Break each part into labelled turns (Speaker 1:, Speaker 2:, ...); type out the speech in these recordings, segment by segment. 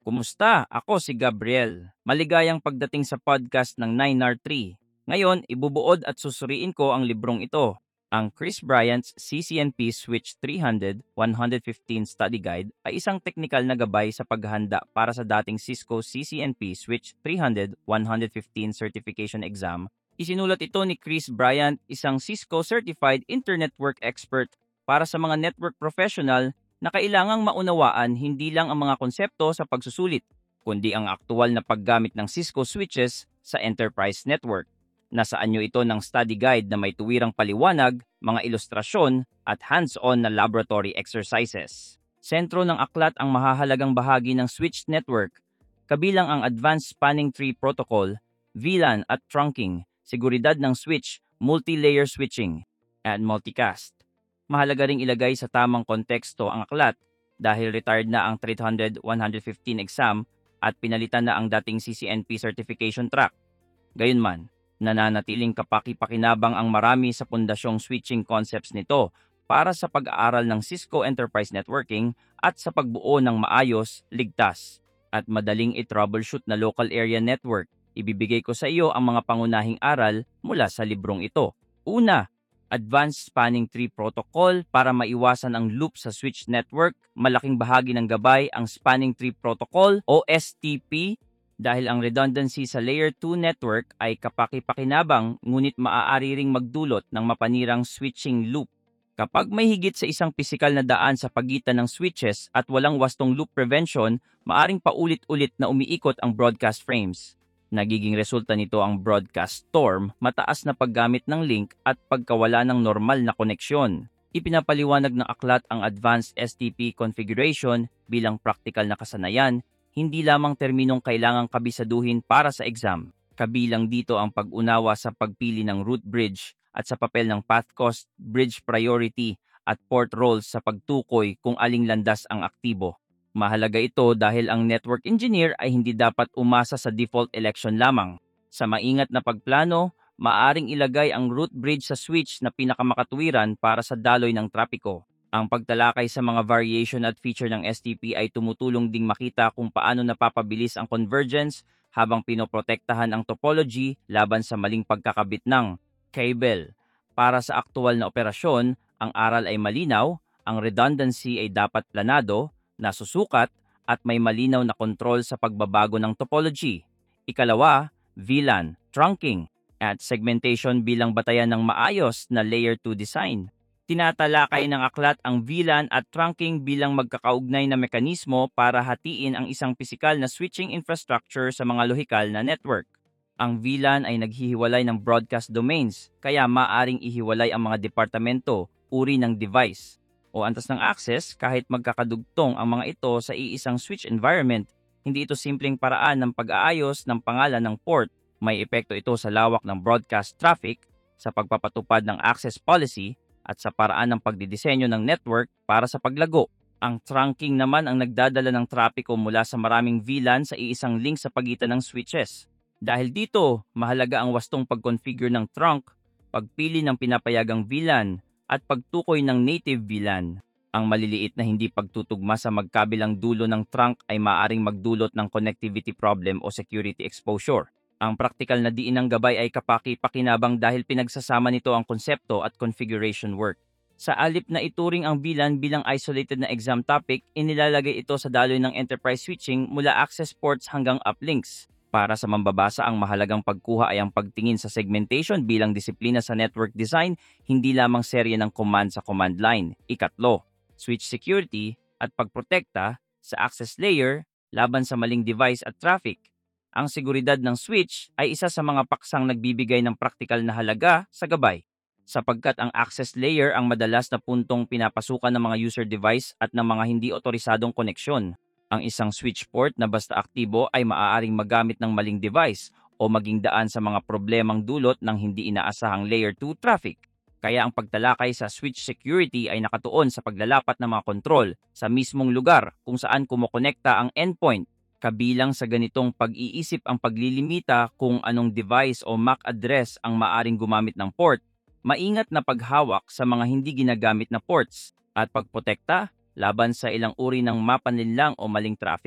Speaker 1: Kumusta? Ako si Gabriel. Maligayang pagdating sa podcast ng 9R3. Ngayon, ibubuod at susuriin ko ang librong ito. Ang Chris Bryant's CCNP Switch 300-115 Study Guide ay isang teknikal na gabay sa paghahanda para sa dating Cisco CCNP Switch 300-115 Certification Exam. Isinulat ito ni Chris Bryant, isang Cisco Certified Internet Work Expert para sa mga network professional na kailangang maunawaan hindi lang ang mga konsepto sa pagsusulit, kundi ang aktual na paggamit ng Cisco switches sa enterprise network. Nasaan nyo ito ng study guide na may tuwirang paliwanag, mga ilustrasyon, at hands-on na laboratory exercises. Sentro ng aklat ang mahahalagang bahagi ng switched network, kabilang ang Advanced Spanning Tree Protocol, VLAN at trunking, seguridad ng switch, multi-layer switching, and multicast. Mahalaga ring ilagay sa tamang konteksto ang aklat dahil retired na ang 300-115 exam at pinalitan na ang dating CCNP certification track. Gayunman, nananatiling kapaki-pakinabang ang marami sa pundasyong switching concepts nito para sa pag-aaral ng Cisco Enterprise Networking at sa pagbuo ng maayos, ligtas, at madaling i-troubleshoot na local area network. Ibibigay ko sa iyo ang mga pangunahing aral mula sa librong ito. Una, Advanced Spanning Tree Protocol para maiwasan ang loop sa switch network. Malaking bahagi ng gabay ang Spanning Tree Protocol o STP dahil ang redundancy sa Layer 2 network ay kapaki-pakinabang ngunit maaari ring magdulot ng mapanirang switching loop. Kapag may higit sa isang pisikal na daan sa pagitan ng switches at walang wastong loop prevention, maaring paulit-ulit na umiikot ang broadcast frames. Nagiging resulta nito ang broadcast storm, mataas na paggamit ng link at pagkawala ng normal na koneksyon. Ipinapaliwanag ng aklat ang advanced STP configuration bilang praktikal na kasanayan, hindi lamang terminong kailangang kabisaduhin para sa exam. Kabilang dito ang pag-unawa sa pagpili ng route bridge at sa papel ng path cost, bridge priority at port roles sa pagtukoy kung aling landas ang aktibo. Mahalaga ito dahil ang network engineer ay hindi dapat umasa sa default election lamang. Sa maingat na pagplano, maaring ilagay ang route bridge sa switch na pinakamakatwiran para sa daloy ng trapiko. Ang pagtalakay sa mga variation at feature ng STP ay tumutulong ding makita kung paano napapabilis ang convergence habang pinoprotektahan ang topology laban sa maling pagkakabit ng cable. Para sa aktual na operasyon, ang aral ay malinaw, ang redundancy ay dapat planado, nasusukat at may malinaw na kontrol sa pagbabago ng topology. Ikalawa, VLAN, trunking, at segmentation bilang batayan ng maayos na Layer 2 design. Tinatalakay ng aklat ang VLAN at trunking bilang magkakaugnay na mekanismo para hatiin ang isang pisikal na switching infrastructure sa mga lohikal na network. Ang VLAN ay naghihiwalay ng broadcast domains, kaya maaring ihiwalay ang mga departamento, uri ng device o antas ng access kahit magkakadugtong ang mga ito sa iisang switch environment. Hindi ito simpleng paraan ng pag-aayos ng pangalan ng port. May epekto ito sa lawak ng broadcast traffic, sa pagpapatupad ng access policy, at sa paraan ng pagdidisenyo ng network para sa paglago. Ang trunking naman ang nagdadala ng trapiko mula sa maraming VLAN sa iisang link sa pagitan ng switches. Dahil dito, mahalaga ang wastong pag-configure ng trunk, pagpili ng pinapayagang VLAN, at pagtukoy ng native VLAN. Ang maliliit na hindi pagtutugma sa magkabilang dulo ng trunk ay maaaring magdulot ng connectivity problem o security exposure. Ang praktikal na diin ng gabay ay kapaki-pakinabang dahil pinagsasama nito ang konsepto at configuration work. Sa alip na ituring ang VLAN bilang isolated na exam topic, inilalagay ito sa daloy ng enterprise switching mula access ports hanggang uplinks. Para sa mambabasa, ang mahalagang pagkuha ay ang pagtingin sa segmentation bilang disiplina sa network design, hindi lamang serye ng command sa command line. Ikatlo, switch security at pagprotekta sa access layer laban sa maling device at traffic. Ang seguridad ng switch ay isa sa mga paksang nagbibigay ng praktikal na halaga sa gabay, sapagkat ang access layer ang madalas na puntong pinapasukan ng mga user device at ng mga hindi otorisadong koneksyon. Ang isang switch port na basta aktibo ay maaaring magamit ng maling device o maging daan sa mga problemang dulot ng hindi inaasahang Layer 2 traffic. Kaya ang pagtalakay sa switch security ay nakatuon sa paglalapat ng mga kontrol sa mismong lugar kung saan kumokonekta ang endpoint. Kabilang sa ganitong pag-iisip ang paglilimita kung anong device o MAC address ang maaring gumamit ng port, maingat na paghawak sa mga hindi ginagamit na ports, at pagprotekta laban sa ilang uri ng mapanlinlang o maling traffic.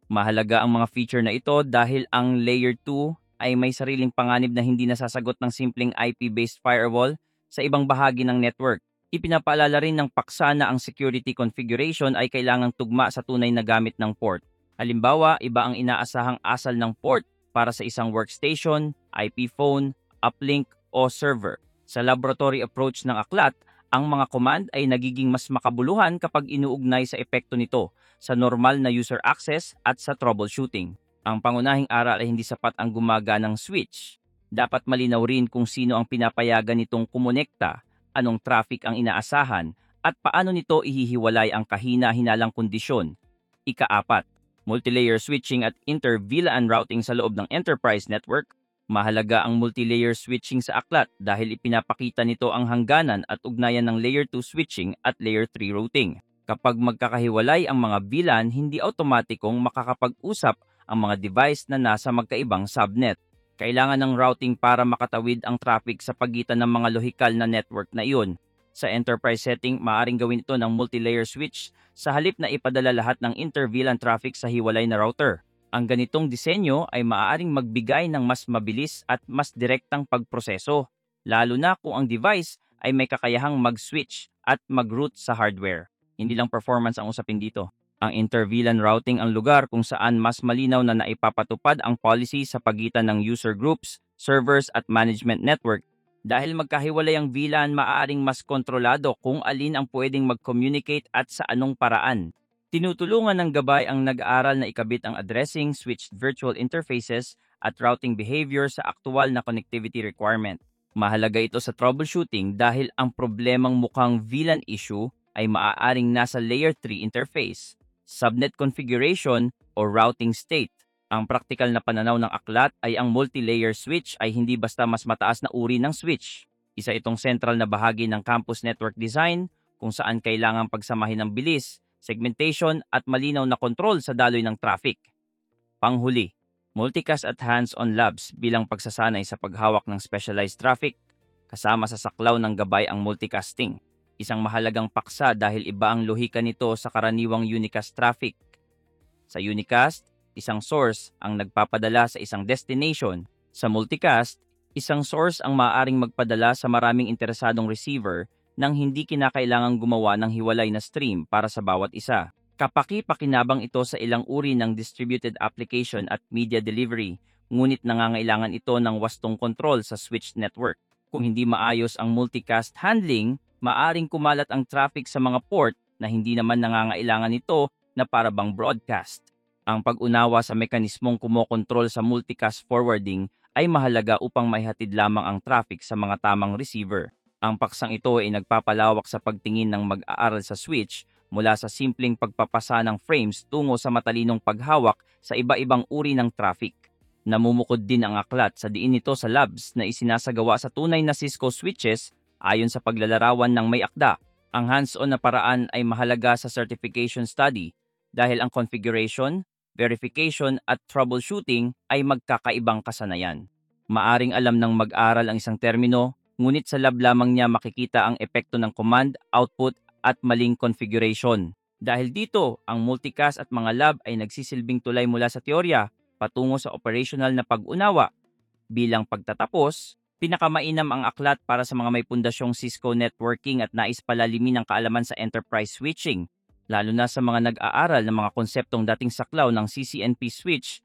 Speaker 1: Mahalaga ang mga feature na ito dahil ang Layer 2 ay may sariling panganib na hindi nasasagot ng simpleng IP-based firewall sa ibang bahagi ng network. Ipinapaalala rin ng paksa na ang security configuration ay kailangang tugma sa tunay na gamit ng port. Halimbawa, iba ang inaasahang asal ng port para sa isang workstation, IP phone, uplink o server. Sa laboratory approach ng aklat, ang mga command ay nagiging mas makabuluhan kapag inuugnay sa epekto nito sa normal na user access at sa troubleshooting. Ang pangunahing aral ay hindi sapat ang gumaganang switch. Dapat malinaw rin kung sino ang pinapayagan nitong kumonekta, anong traffic ang inaasahan, at paano nito ihihiwalay ang kahina-hinalang kondisyon. Ika-4, multilayer switching at inter-VLAN routing sa loob ng enterprise network. Mahalaga ang multilayer switching sa aklat dahil ipinapakita nito ang hangganan at ugnayan ng Layer 2 switching at Layer 3 routing. Kapag magkakahiwalay ang mga VLAN, hindi automatikong makakapag-usap ang mga device na nasa magkaibang subnet. Kailangan ng routing para makatawid ang traffic sa pagitan ng mga lohikal na network na iyon. Sa enterprise setting, maaaring gawin ito ng multilayer switch sa halip na ipadala lahat ng inter-VLAN traffic sa hiwalay na router. Ang ganitong disenyo ay maaaring magbigay ng mas mabilis at mas direktang pagproseso, lalo na kung ang device ay may kakayahang mag-switch at mag-route sa hardware. Hindi lang performance ang usapin dito. Ang inter-VLAN routing ang lugar kung saan mas malinaw na naipapatupad ang policy sa pagitan ng user groups, servers at management network. Dahil magkahiwalay ang VLAN, maaaring mas kontrolado kung alin ang pwedeng mag-communicate at sa anong paraan. Tinutulungan ng gabay ang nag-aaral na ikabit ang addressing, switched virtual interfaces at routing behavior sa aktual na connectivity requirement. Mahalaga ito sa troubleshooting dahil ang problemang mukhang VLAN issue ay maaaring nasa Layer 3 interface, subnet configuration o routing state. Ang praktikal na pananaw ng aklat ay ang multi-layer switch ay hindi basta mas mataas na uri ng switch. Isa itong central na bahagi ng campus network design kung saan kailangang pagsamahin ng bilis, segmentation at malinaw na control sa daloy ng traffic. Panghuli, multicast at hands-on labs bilang pagsasanay sa paghawak ng specialized traffic, kasama sa saklaw ng gabay ang multicasting. Isang mahalagang paksa dahil iba ang lohika nito sa karaniwang unicast traffic. Sa unicast, isang source ang nagpapadala sa isang destination. Sa multicast, isang source ang maaaring magpadala sa maraming interesadong receiver nang hindi kinakailangang gumawa ng hiwalay na stream para sa bawat isa. Kapaki-pakinabang ito sa ilang uri ng distributed application at media delivery, ngunit nangangailangan ito ng wastong control sa switched network. Kung hindi maayos ang multicast handling, maaring kumalat ang traffic sa mga port na hindi naman nangangailangan nito na parabang broadcast. Ang pag-unawa sa mekanismong kumokontrol sa multicast forwarding ay mahalaga upang maihatid lamang ang traffic sa mga tamang receiver. Ang paksang ito ay nagpapalawak sa pagtingin ng mag-aaral sa switch mula sa simpleng pagpapasa ng frames tungo sa matalinong paghawak sa iba-ibang uri ng traffic. Namumukod din ang aklat sa diin nito sa labs na isinasagawa sa tunay na Cisco switches ayon sa paglalarawan ng may akda. Ang hands-on na paraan ay mahalaga sa certification study dahil ang configuration, verification at troubleshooting ay magkakaibang kasanayan. Maaring alam ng mag-aral ang isang termino, ngunit sa lab lamang niya makikita ang epekto ng command, output at maling configuration. Dahil dito, ang multicast at mga lab ay nagsisilbing tulay mula sa teorya patungo sa operational na pag-unawa. Bilang pagtatapos, pinakamainam ang aklat para sa mga may pundasyong Cisco networking at nais palalimin ang kaalaman sa enterprise switching, lalo na sa mga nag-aaral ng mga konseptong dating saklaw ng CCNP switch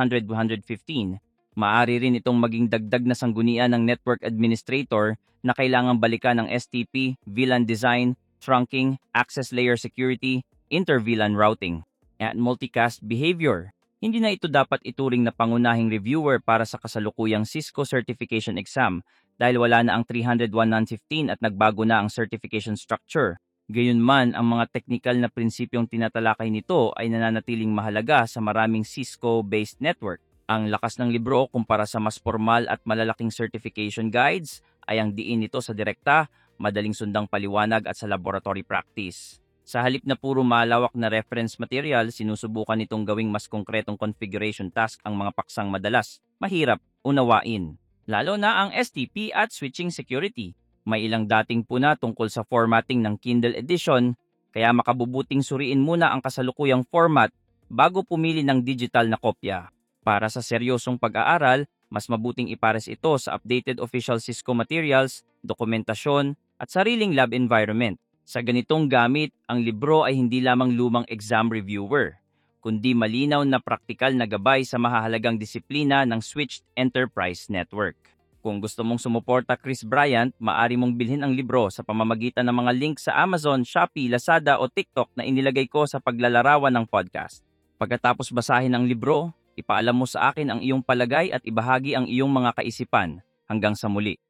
Speaker 1: 300-115. Maaari rin itong maging dagdag na sanggunian ng network administrator na kailangang balikan ng STP, VLAN design, trunking, access layer security, inter-VLAN routing, at multicast behavior. Hindi na ito dapat ituring na pangunahing reviewer para sa kasalukuyang Cisco certification exam dahil wala na ang 300-115 at nagbago na ang certification structure. Gayunman, ang mga teknikal na prinsipyong tinatalakay nito ay nananatiling mahalaga sa maraming Cisco-based network. Ang lakas ng libro kumpara sa mas formal at malalaking certification guides ay ang diin nito sa direkta, madaling sundang paliwanag at sa laboratory practice. Sa halip na puro malawak na reference material, sinusubukan nitong gawing mas konkretong configuration task ang mga paksang madalas mahirap unawain, lalo na ang STP at switching security. May ilang dating puna tungkol sa formatting ng Kindle edition, kaya makabubuting suriin muna ang kasalukuyang format bago pumili ng digital na kopya. Para sa seryosong pag-aaral, mas mabuting ipares ito sa updated official Cisco materials, dokumentasyon, at sariling lab environment. Sa ganitong gamit, ang libro ay hindi lamang lumang exam reviewer, kundi malinaw na praktikal na gabay sa mahahalagang disiplina ng Switched Enterprise Network. Kung gusto mong sumuporta Chris Bryant, maaari mong bilhin ang libro sa pamamagitan ng mga link sa Amazon, Shopee, Lazada o TikTok na inilagay ko sa paglalarawan ng podcast. Pagkatapos basahin ang libro, ipaalam mo sa akin ang iyong palagay at ibahagi ang iyong mga kaisipan. Hanggang sa muli.